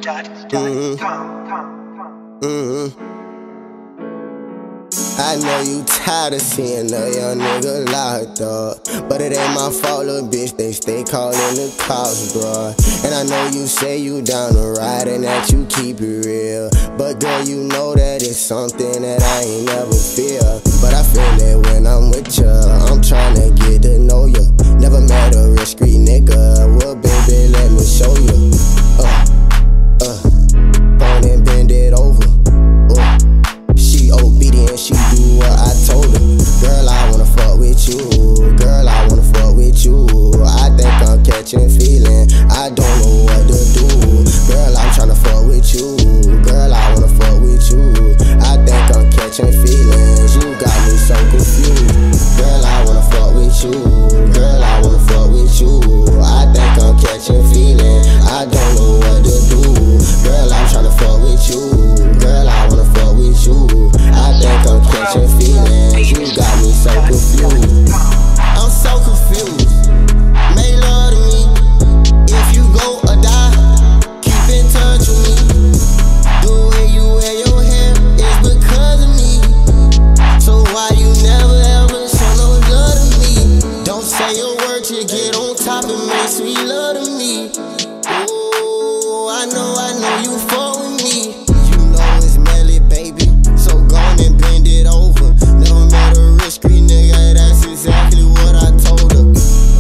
I know you tired of seeing a young nigga locked up, but it ain't my fault, little bitch, they stay calling the cops, bruh. And I know you say you down to ride and that you keep it real, but girl, you know that it's something that I ain't never feel. But I feel it when I'm with ya, I'm tryna get to know ya. Never met a real street nigga, well baby, let me show you. Phone and bend it over. She obedient, she do what I told her. Girl, I wanna fuck with you. Girl, I wanna fuck with you. I think I'm catching feeling, I don't know what to do. Girl, I'm tryna fuck with you. Girl, I wanna fuck with you. I think I'm catching feelings, you got me so confused. Girl, I wanna fuck with you. Girl, I wanna fuck with you. I think I'm catching feelings, I don't know what to do. Girl, I'm tryna fuck with you. Girl, I wanna fuck with you. I think I'm catching feelings, you got me so confused. I'm so confused. Make love to me. If you go or die, keep in touch with me. The way you wear your hair is because of me. So why you never ever show no love to me? Don't say a word, you get on top and make sweet love to me. Oh, I know you fuck with me. You know it's Melly, baby, so gone and bend it over. Never met a real street nigga, that's exactly what I told her.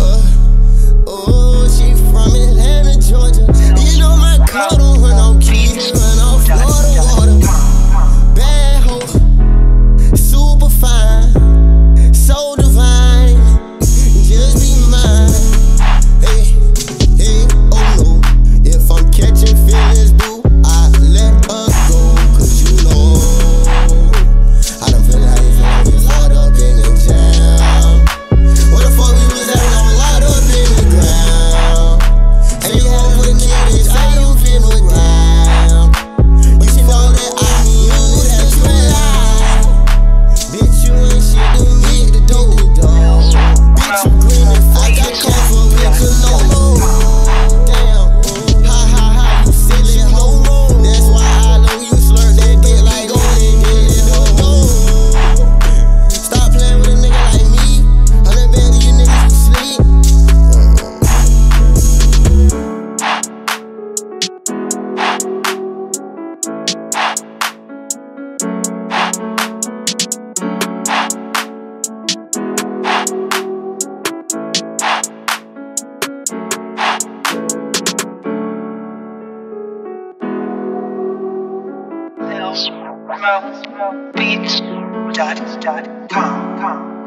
Oh, she from Atlanta, Georgia. You know my car don't run on keys, run off Florida water. Bad hoe, super fine, so divine, just be mine. Hey, oh no, if I'm catching feelings, boo, I let us go. Cause you know, I done feel like it's locked up in the jam. What the fuck we was having on locked up in the ground? And you home with a nigga that say you been around. You should know that I knew that you lied. Bitch, you ain't shit to me, the dope. Bitch, you green and fuck, I come for with you no more. Damn, ha, you silly hoe. That's why I know you slurp that dick like on it, Stop playing with a nigga like me. 100 bands of you niggas who sleep. Beats.com